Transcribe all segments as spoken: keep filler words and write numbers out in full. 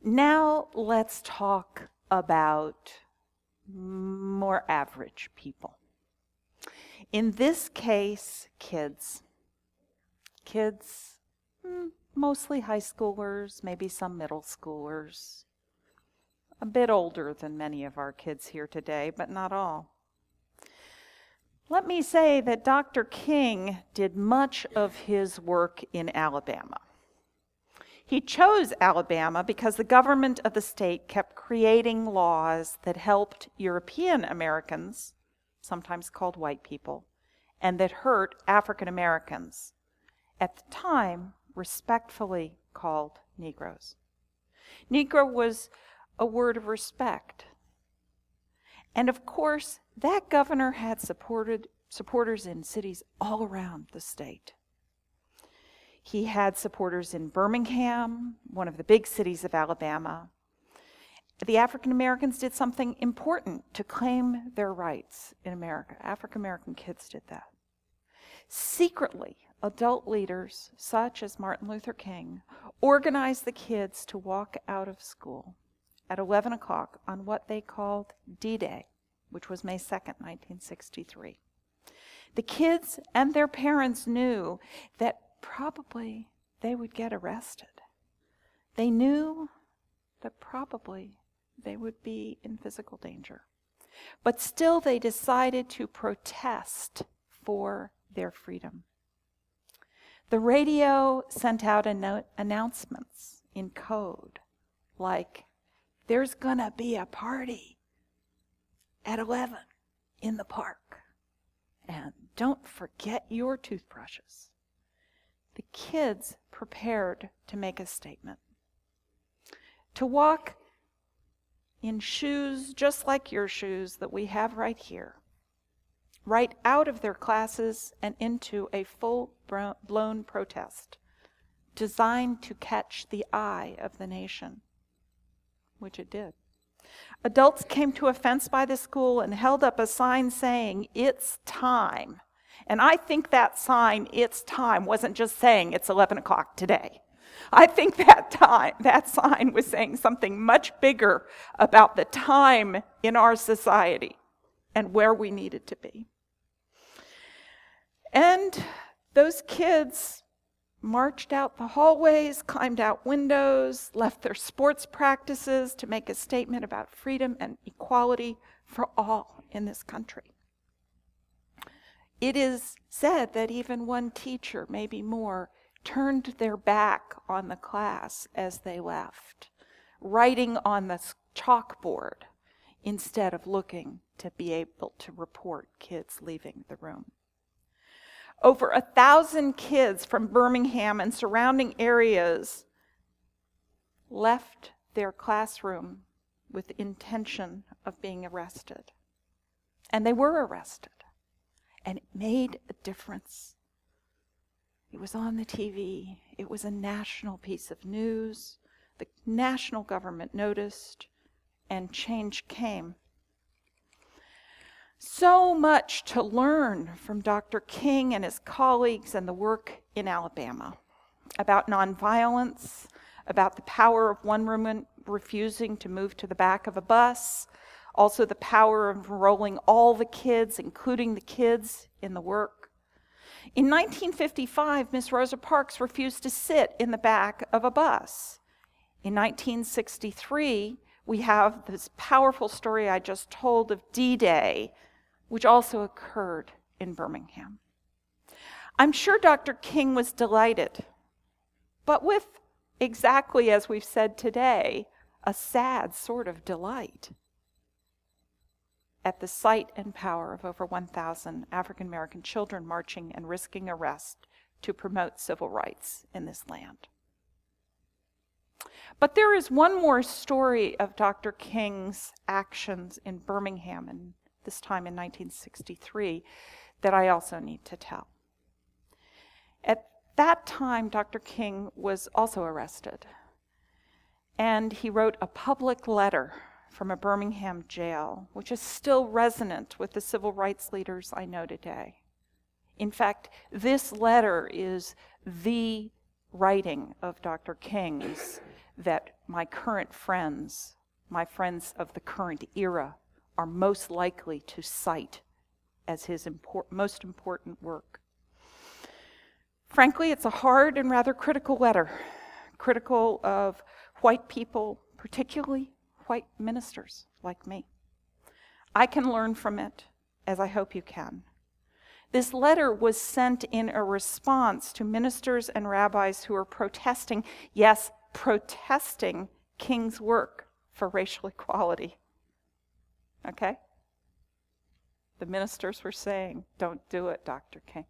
Now let's talk about more average people. In this case, kids. Kids, mm, mostly high schoolers, maybe some middle schoolers. A bit older than many of our kids here today, but not all. Let me say that Doctor King did much of his work in Alabama. He chose Alabama because the government of the state kept creating laws that helped European Americans, sometimes called white people, and that hurt African Americans, at the time respectfully called Negroes. Negro was a word of respect. And of course, that governor had supported supporters in cities all around the state. He had supporters in Birmingham, one of the big cities of Alabama. The African Americans did something important to claim their rights in America. African American kids did that. Secretly, adult leaders, such as Martin Luther King, organized the kids to walk out of school at eleven o'clock on what they called D-Day, which was May second, nineteen sixty-three. The kids and their parents knew that probably they would get arrested. They knew that probably they would be in physical danger. But still they decided to protest for their freedom. The radio sent out anno- announcements in code like, there's gonna be a party at eleven in the park. And don't forget your toothbrushes. The kids prepared to make a statement. To walk in shoes just like your shoes that we have right here, right out of their classes and into a full-blown protest designed to catch the eye of the nation, which it did. Adults came to a fence by the school and held up a sign saying, "It's time." And I think that sign, "It's time," wasn't just saying it's eleven o'clock today. I think that time, that sign was saying something much bigger about the time in our society and where we needed to be. And those kids marched out the hallways, climbed out windows, left their sports practices to make a statement about freedom and equality for all in this country. It is said that even one teacher, maybe more, turned their back on the class as they left, writing on the chalkboard instead of looking to be able to report kids leaving the room. Over a thousand kids from Birmingham and surrounding areas left their classroom with the intention of being arrested. And they were arrested. And it made a difference. It was on the T V. It was a national piece of news. The national government noticed, and change came. So much to learn from Doctor King and his colleagues and the work in Alabama about nonviolence, about the power of one woman refusing to move to the back of a bus, also the power of enrolling all the kids, including the kids, in the work. In nineteen fifty-five, Miss Rosa Parks refused to sit in the back of a bus. In nineteen sixty-three, we have this powerful story I just told of D-Day, which also occurred in Birmingham. I'm sure Doctor King was delighted, but with, exactly as we've said today, a sad sort of delight at the sight and power of over one thousand African American children marching and risking arrest to promote civil rights in this land. But there is one more story of Doctor King's actions in Birmingham, and this time in nineteen sixty-three, that I also need to tell. At that time, Doctor King was also arrested, and he wrote a public letter from a Birmingham jail, which is still resonant with the civil rights leaders I know today. In fact, this letter is the writing of Doctor King's that my current friends, my friends of the current era, are most likely to cite as his import- most important work. Frankly, it's a hard and rather critical letter, critical of white people, particularly white ministers like me. I can learn from it, as I hope you can. This letter was sent in a response to ministers and rabbis who were protesting, yes, protesting King's work for racial equality. Okay? The ministers were saying, don't do it, Doctor King.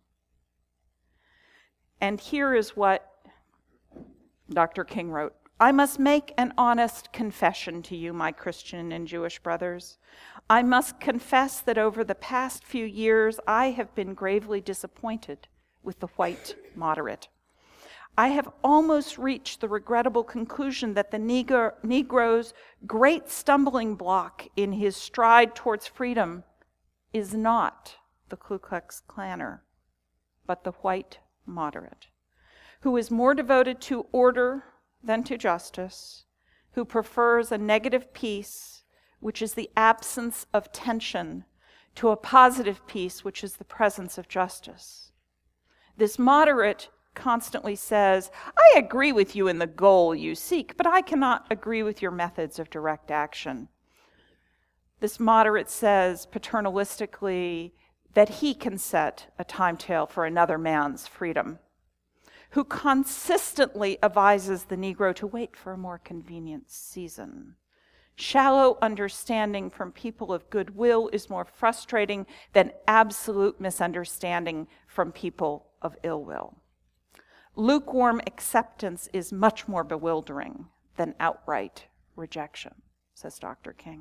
And here is what Doctor King wrote. I must make an honest confession to you, my Christian and Jewish brothers. I must confess that over the past few years, I have been gravely disappointed with the white moderate. I have almost reached the regrettable conclusion that the Negro, Negro's great stumbling block in his stride towards freedom is not the Ku Klux Klanner, but the white moderate, who is more devoted to order than to justice, who prefers a negative peace, which is the absence of tension, to a positive peace, which is the presence of justice. This moderate constantly says, I agree with you in the goal you seek, but I cannot agree with your methods of direct action. This moderate says paternalistically that he can set a timetable for another man's freedom, who consistently advises the Negro to wait for a more convenient season. Shallow understanding from people of goodwill is more frustrating than absolute misunderstanding from people of ill will. Lukewarm acceptance is much more bewildering than outright rejection, says Doctor King.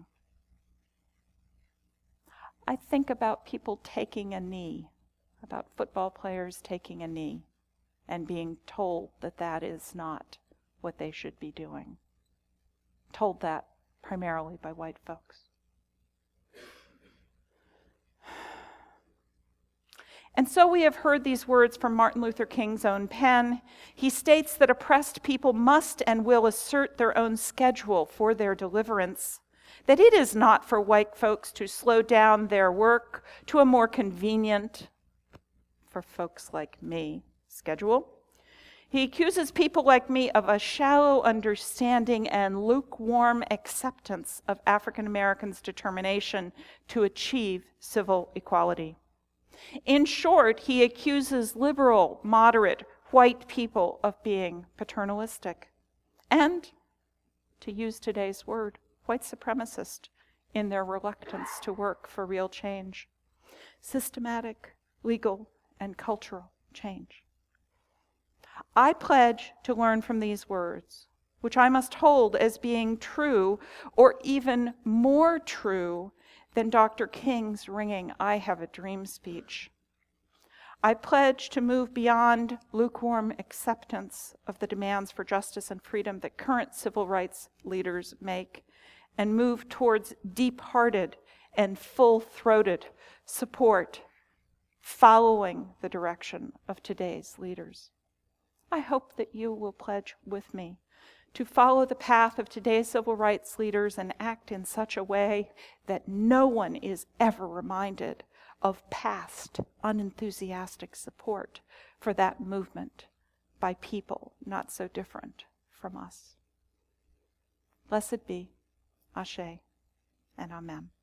I think about people taking a knee, about football players taking a knee, and being told that that is not what they should be doing. Told that primarily by white folks. And so we have heard these words from Martin Luther King's own pen. He states that oppressed people must and will assert their own schedule for their deliverance, that it is not for white folks to slow down their work to a more convenient, for folks like me, schedule. He accuses people like me of a shallow understanding and lukewarm acceptance of African Americans' determination to achieve civil equality. In short, he accuses liberal, moderate, white people of being paternalistic and, to use today's word, white supremacist in their reluctance to work for real change, systematic, legal, and cultural change. I pledge to learn from these words, which I must hold as being true or even more true than Doctor King's ringing "I have a dream" speech. I pledge to move beyond lukewarm acceptance of the demands for justice and freedom that current civil rights leaders make and move towards deep-hearted and full-throated support following the direction of today's leaders. I hope that you will pledge with me to follow the path of today's civil rights leaders and act in such a way that no one is ever reminded of past unenthusiastic support for that movement by people not so different from us. Blessed be, Ashe, and Amen.